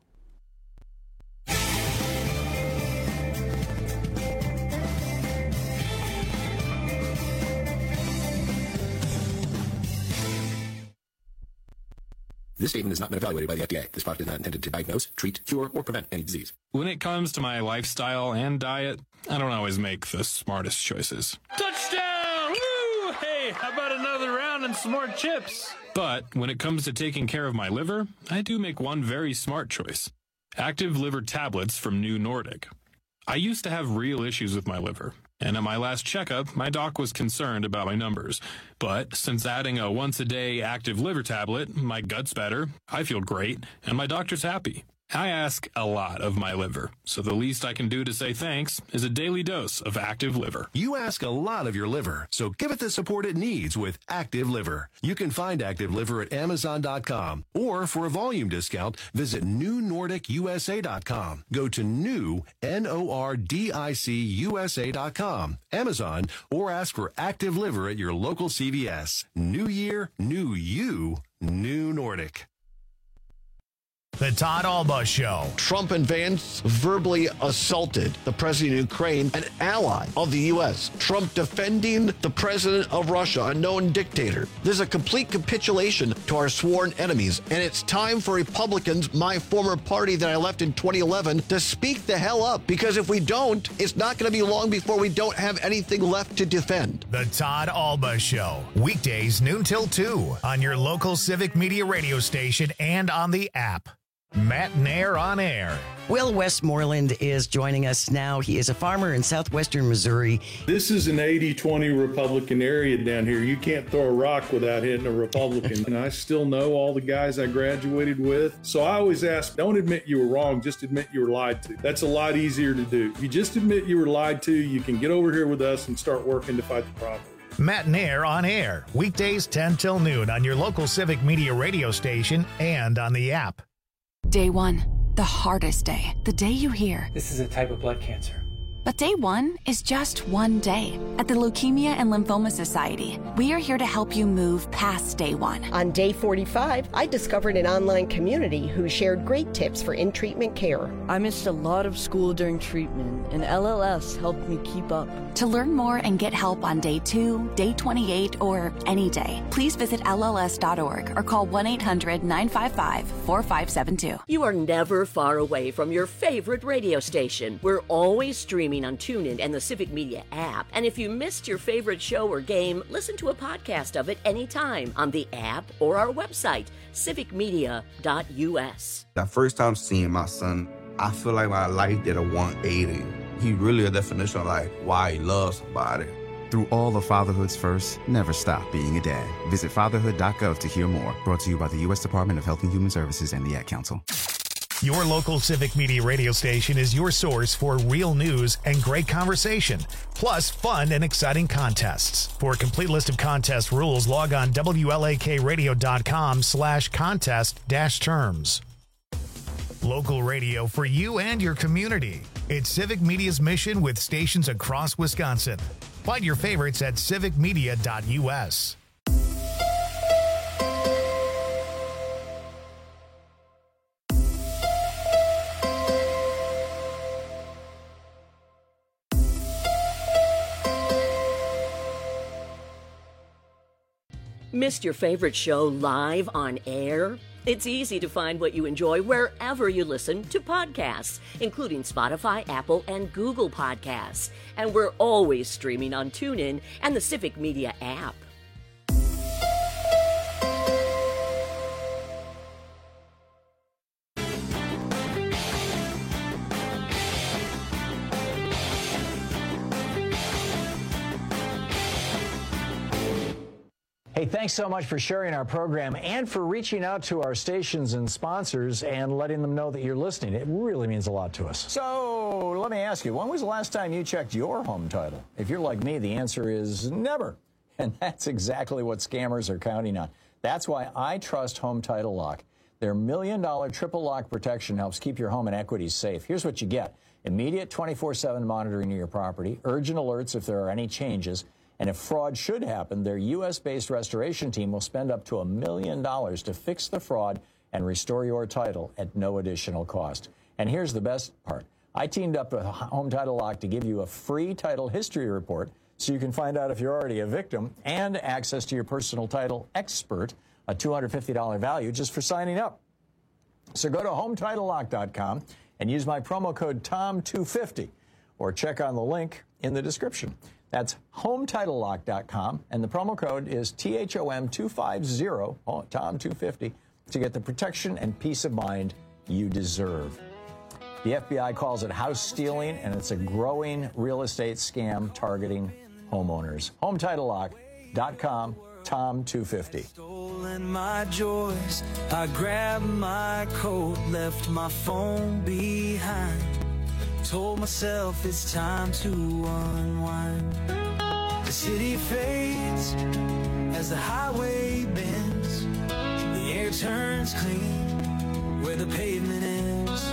This statement has not been evaluated by the FDA. This product is not intended to diagnose, treat, cure, or prevent any disease. When it comes to my lifestyle and diet, I don't always make the smartest choices. Touchdown! Woo! Hey, how about another round and some more chips? But when it comes to taking care of my liver, I do make one very smart choice. Active liver tablets from New Nordic. I used to have real issues with my liver, and at my last checkup, my doc was concerned about my numbers. But since adding a once-a-day active liver tablet, my gut's better, I feel great, and my doctor's happy. I ask a lot of my liver, so the least I can do to say thanks is a daily dose of Active Liver. You ask a lot of your liver, so give it the support it needs with Active Liver. You can find Active Liver at Amazon.com, or for a volume discount, visit NewNordicUSA.com. Go to new, NORDICUSA.com, Amazon, or ask for Active Liver at your local CVS. New year, new you, New Nordic. The Todd Alba Show. Trump and Vance verbally assaulted the president of Ukraine, an ally of the U.S. Trump defending the president of Russia, a known dictator. This is a complete capitulation to our sworn enemies, and it's time for Republicans, my former party that I left in 2011, to speak the hell up, because if we don't, it's not going to be long before we don't have anything left to defend. The Todd Alba Show. Weekdays noon till 2 on your local Civic Media radio station and on the app. Matt Nair on air. Will Westmoreland is joining us now. He is a farmer in southwestern Missouri. This is an 80-20 Republican area down here. You can't throw a rock without hitting a Republican. And I still know all the guys I graduated with. So I always ask, don't admit you were wrong, just admit you were lied to. That's a lot easier to do. If you just admit you were lied to, you can get over here with us and start working to fight the problem. Matt Nair on air, weekdays 10 till noon on your local Civic Media radio station and on the app. Day one, the hardest day, the day you hear, "This is a type of blood cancer." But day one is just one day. At the Leukemia and Lymphoma Society, we are here to help you move past day one. On day 45, I discovered an online community who shared great tips for in-treatment care. I missed a lot of school during treatment, and LLS helped me keep up. To learn more and get help on day 2, day 28, or any day, please visit LLS.org or call 1-800-955-4572. You are never far away from your favorite radio station. We're always streaming on TuneIn and the Civic Media app. And if you missed your favorite show or game, listen to a podcast of it anytime on the app or our website, civicmedia.us. The first time seeing my son, I feel like my life did a 180. He really a definition of like why he loves somebody. Through all of fatherhood's first, never stop being a dad. Visit fatherhood.gov to hear more. Brought to you by the U.S. Department of Health and Human Services and the Ad Council. Your local Civic Media radio station is your source for real news and great conversation, plus fun and exciting contests. For a complete list of contest rules, log on WLAKradio.com/contest-terms. Local radio for you and your community. It's Civic Media's mission with stations across Wisconsin. Find your favorites at civicmedia.us. Missed your favorite show live on air? It's easy to find what you enjoy wherever you listen to podcasts, including Spotify, Apple, and Google Podcasts. And we're always streaming on TuneIn and the Civic Media app. Hey, thanks so much for sharing our program and for reaching out to our stations and sponsors and letting them know that you're listening. It really means a lot to us. So let me ask you, when was the last time you checked your home title? If you're like me, the answer is never. And that's exactly what scammers are counting on. That's why I trust Home Title Lock. Their $1 million triple lock protection helps keep your home and equities safe. Here's what you get. Immediate 24/7 monitoring of your property, urgent alerts if there are any changes, and if fraud should happen, their U.S.-based restoration team will spend up to $1 million to fix the fraud and restore your title at no additional cost. And here's the best part. I teamed up with Home Title Lock to give you a free title history report so you can find out if you're already a victim and access to your personal title expert, a $250 value just for signing up. So go to HometitleLock.com and use my promo code TOM250 or check on the link in the description. That's HometitleLock.com, and the promo code is THOM250, TOM250, to get the protection and peace of mind you deserve. The FBI calls it house stealing, and it's a growing real estate scam targeting homeowners. HometitleLock.com, TOM250. Stolen my joys. I grabbed my coat, left my phone behind. Told myself it's time to unwind. The city fades as the highway bends. The air turns clean where the pavement ends.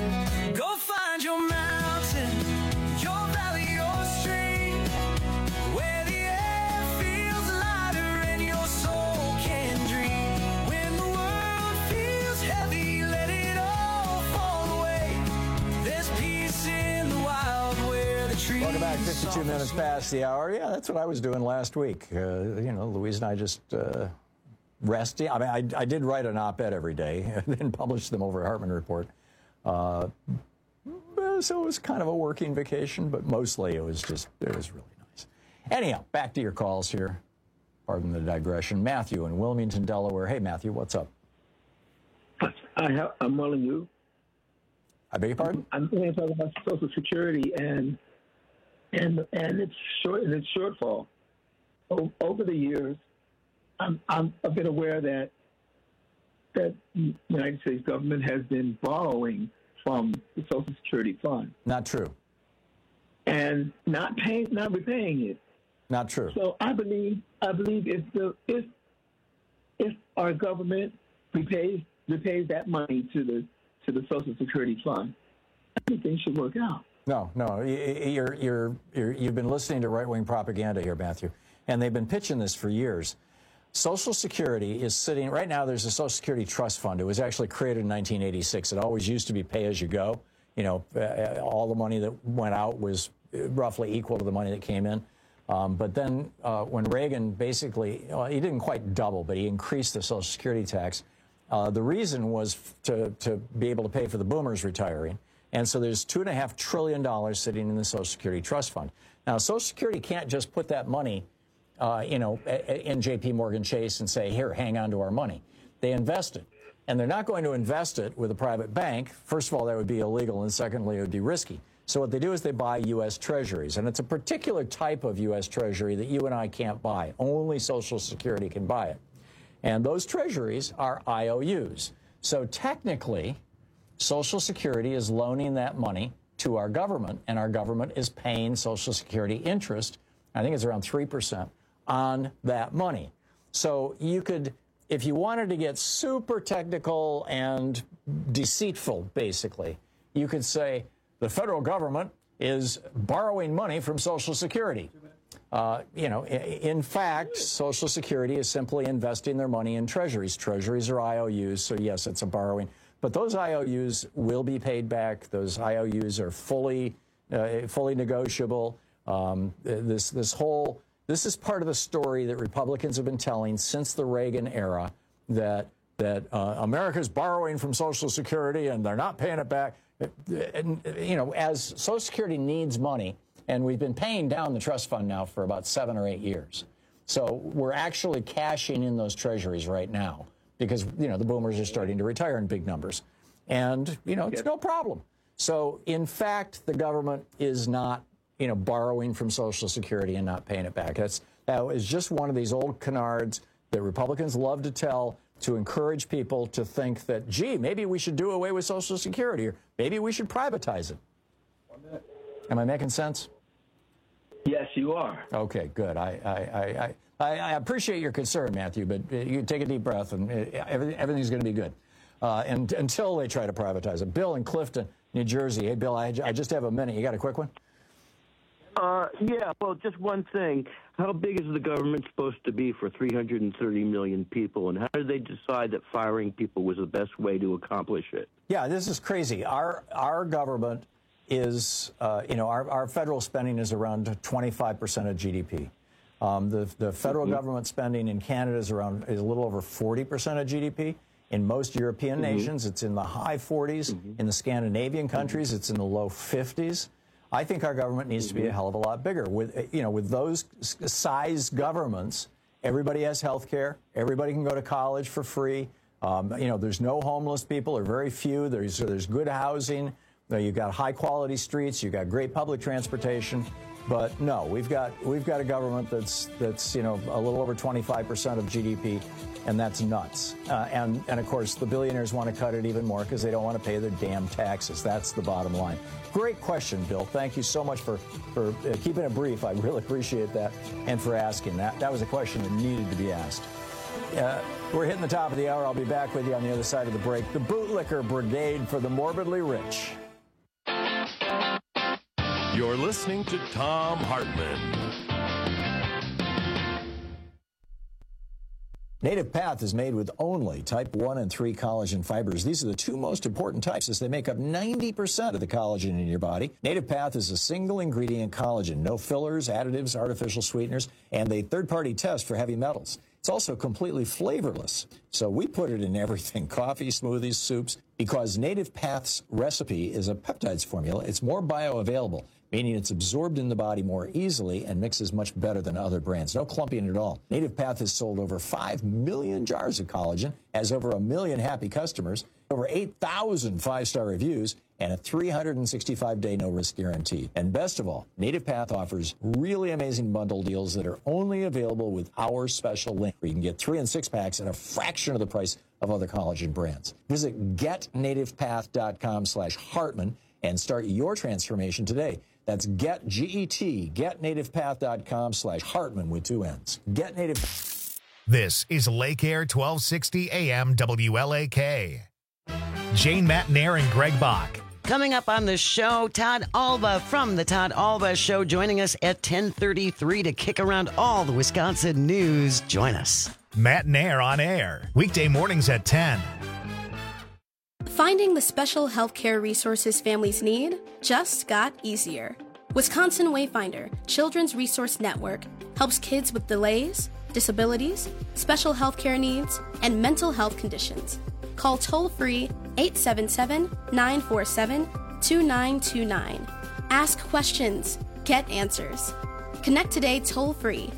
Go find your mountain, your valley, your stream, where the air feels lighter and your soul can dream. When the world feels heavy, let it all fall away. There's peace in the wild where the trees. Welcome back, 52 minutes past the hour. Yeah, that's what I was doing last week. Louise and I just resting. I mean, I did write an op-ed every day and then publish them over at Hartman Report. So it was kind of a working vacation, but mostly it was really nice. Anyhow, back to your calls here. Pardon the digression. Matthew in Wilmington, Delaware. Hey, Matthew, what's up? I'm willing to. I beg your pardon? I'm going to talk about Social Security and its shortfall. Over the years, I've been aware that the United States government has been borrowing from the Social Security Fund. Not true. And not repaying it. Not true. So I believe if our government repays that money to the Social Security Fund, everything should work out. No, you've been listening to right-wing propaganda here, Matthew, and they've been pitching this for years. Social Security is sitting, right now there's a Social Security Trust Fund. It was actually created in 1986. It always used to be pay-as-you-go. You know, all the money that went out was roughly equal to the money that came in. But then when Reagan basically, he didn't quite double, but he increased the Social Security tax. The reason was to be able to pay for the boomers retiring. And so there's $2.5 trillion sitting in the Social Security Trust Fund. Now, Social Security can't just put that money, in J.P. Morgan Chase and say, here, hang on to our money. They invest it. And they're not going to invest it with a private bank. First of all, that would be illegal. And secondly, it would be risky. So what they do is they buy U.S. Treasuries. And it's a particular type of U.S. Treasury that you and I can't buy. Only Social Security can buy it. And those treasuries are IOUs. So technically, Social Security is loaning that money to our government, and our government is paying Social Security interest, I think it's around 3%, on that money. So you could, if you wanted to get super technical and deceitful, basically, you could say the federal government is borrowing money from Social Security. In fact, Social Security is simply investing their money in treasuries. Treasuries are IOUs, so yes, it's a borrowing. But those IOUs will be paid back. Those IOUs are fully negotiable. This is part of the story that Republicans have been telling since the Reagan era, that America's borrowing from Social Security and they're not paying it back. And, as Social Security needs money, and we've been paying down the trust fund now for about 7 or 8 years. So we're actually cashing in those treasuries right now because, the boomers are starting to retire in big numbers. And, it's no problem. So, in fact, the government is not, borrowing from Social Security and not paying it back. That is just one of these old canards that Republicans love to tell to encourage people to think that, gee, maybe we should do away with Social Security, or maybe we should privatize it. Am I making sense? Yes, you are. Okay, good. I appreciate your concern, Matthew, but you take a deep breath, and everything's going to be good until they try to privatize it. Bill in Clifton, New Jersey. Hey, Bill, I just have a minute. You got a quick one? Yeah, well, just one thing. How big is the government supposed to be for 330 million people, and how did they decide that firing people was the best way to accomplish it? Yeah, this is crazy. Our government is, our federal spending is around 25% of GDP. The federal government spending in Canada is a little over 40% of GDP. In most European nations, it's in the high 40s. In the Scandinavian countries, it's in the low 50s. I think our government needs to be a hell of a lot bigger. With those size governments, everybody has health care. Everybody can go to college for free. There's no homeless people, or very few. There's good housing. You've got high quality streets. You've got great public transportation. But no, we've got a government that's a little over 25% of GDP, and that's nuts. And of course, the billionaires want to cut it even more because they don't want to pay their damn taxes. That's the bottom line. Great question, Bill. Thank you so much for keeping it brief. I really appreciate that, and for asking that. That was a question that needed to be asked. We're hitting the top of the hour. I'll be back with you on the other side of the break. The Bootlicker Brigade for the morbidly rich. You're listening to Thom Hartmann. Native Path is made with only type 1 and 3 collagen fibers. These are the two most important types, as they make up 90% of the collagen in your body. Native Path is a single ingredient collagen, no fillers, additives, artificial sweeteners, and a third-party test for heavy metals. It's also completely flavorless. So we put it in everything, coffee, smoothies, soups, because Native Path's recipe is a peptides formula. It's more bioavailable, meaning it's absorbed in the body more easily and mixes much better than other brands. No clumping at all. Native Path has sold over 5 million jars of collagen, has over 1 million happy customers, over 8,000 5-star reviews, and a 365-day no-risk guarantee. And best of all, Native Path offers really amazing bundle deals that are only available with our special link, where you can get 3 and 6 packs at a fraction of the price of other collagen brands. Visit getnativepath.com/Hartman and start your transformation today. That's getnativepath.com/Hartman with 2 N's. Get Native. This is Lake Air 1260 AM WLAK. Jane Matnair and Greg Bach. Coming up on the show, Todd Alba from The Todd Alba Show joining us at 10:33 to kick around all the Wisconsin news. Join us. Matnair on air, weekday mornings at 10. Finding the special healthcare resources families need just got easier. Wisconsin Wayfinder Children's Resource Network helps kids with delays, disabilities, special healthcare needs, and mental health conditions. Call toll-free 877-947-2929. Ask questions. Get answers. Connect today toll-free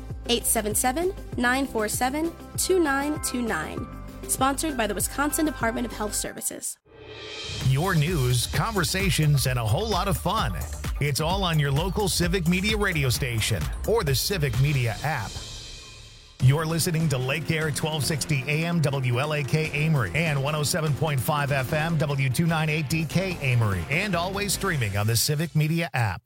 877-947-2929. Sponsored by the Wisconsin Department of Health Services. Your news, conversations, and a whole lot of fun. It's all on your local Civic Media radio station or the Civic Media app. You're listening to Lake Air 1260 AM WLAK Amory and 107.5 FM W298DK Amory, and always streaming on the Civic Media app.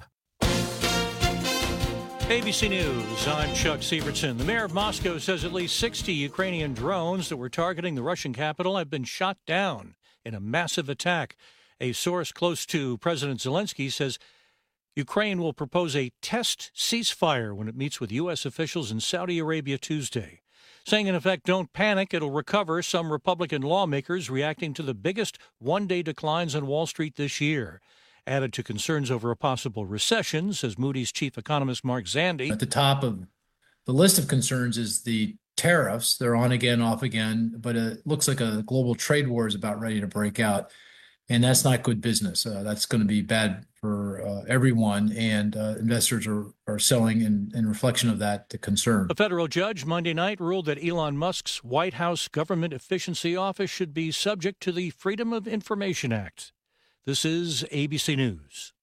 ABC News, I'm Chuck Sievertson. The mayor of Moscow says at least 60 Ukrainian drones that were targeting the Russian capital have been shot down in a massive attack. A source close to President Zelensky says Ukraine will propose a test ceasefire when it meets with U.S. officials in Saudi Arabia Tuesday, saying in effect, don't panic, it'll recover. Some Republican lawmakers reacting to the biggest one-day declines on Wall Street this year. Added to concerns over a possible recession, says Moody's chief economist Mark Zandi. At the top of the list of concerns is the tariffs. They're on again, off again, but it looks like a global trade war is about ready to break out. And that's not good business. That's going to be bad for everyone, and investors are selling in reflection of that concern. A federal judge Monday night ruled that Elon Musk's White House Government Efficiency Office should be subject to the Freedom of Information Act. This is ABC News.